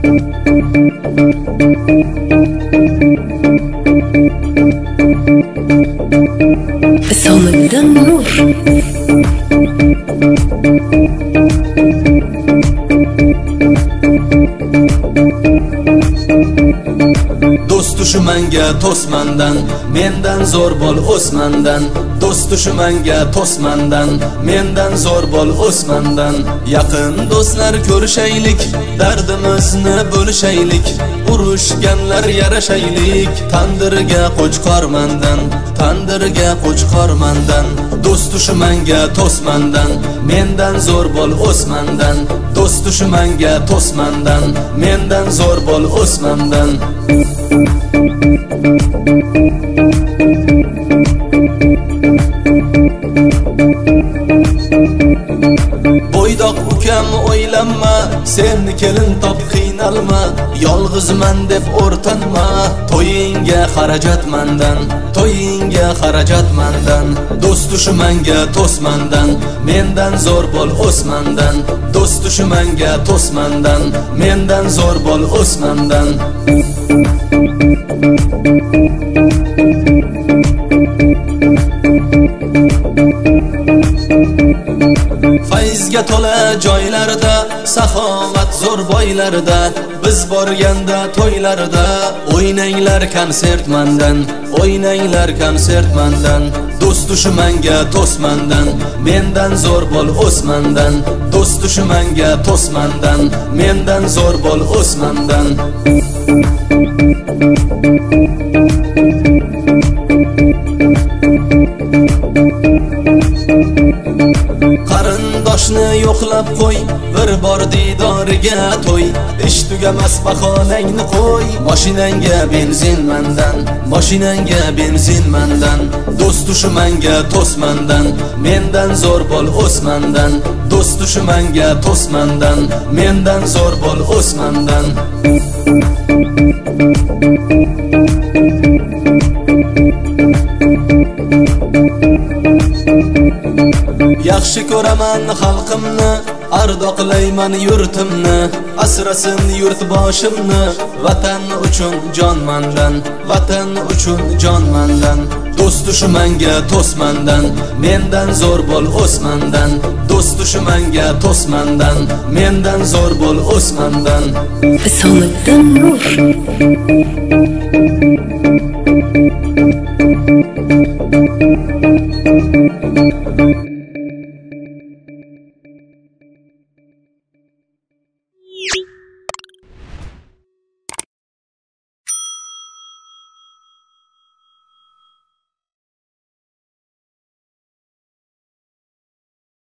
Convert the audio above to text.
Somalidan nur. Do'st dushmanga to'smandan, mendan zo'r bo'l o'smandan. Do'st dushmanga to'smandan, mendan zo'r bo'l o'smandan. Yaqin do'stlar ko'rishaylik, dardimizni bo'lishaylik. Urushganlar yarashaylik, tandirga qo'chqormandan, tandirga qo'chqormandan. Do'st dushmanga to'smandan, mendan zo'r bo'l o'smandan. Do'st dushmanga to'smandan, mendan zo'r bo'l o'smandan. Bo'ydoq ukam o'ylanma, sen kelin top qiynalma. Yolg'izman deb o'rtanma, to'yingga xarajatmandan, to'yingga xarajatmandan. Do'st dushmanga to'smandan, mendan zo'r bo'l o'smandan. Do'st dushmanga to'smandan, mendan zo'r bo'l o'smandan. Faizga to'la joylarda, saxovat zo'r boylarda, biz borganda to'ylarda, o'ynanglar konsertmandan, o'ynanglar konsertmandan. Do'st dushmanga to'smandan, mendan zo'r bo'l o'smandan. Do'st dushmanga to'smandan, mendan zo'r bo'l o'smandan. Qarindoshni yo'qlab qo'y, bir bor didoriga to'y. Ish tugamas bahonangni qo'y, mashinangga benzin mandan, mashinangga benzin mandan. Do'st dushmanga to'smandan, mendan zo'r bo'l o'smandan. Do'st dushmanga to'smandan, mendan zo'r bo'l o'smandan. Yaxshi ko'raman xalqimni, ardoqlayman yurtimni. Asrasin yurt boshimni, vatan uchun jonmandan, vatan uchun jonmandan. Do'st dushmanga to'smandan, mendan zo'r bo'l o'smandan. Do'st dushmanga to'smandan, mendan zo'r bo'l o'smandan. Somalidan nur.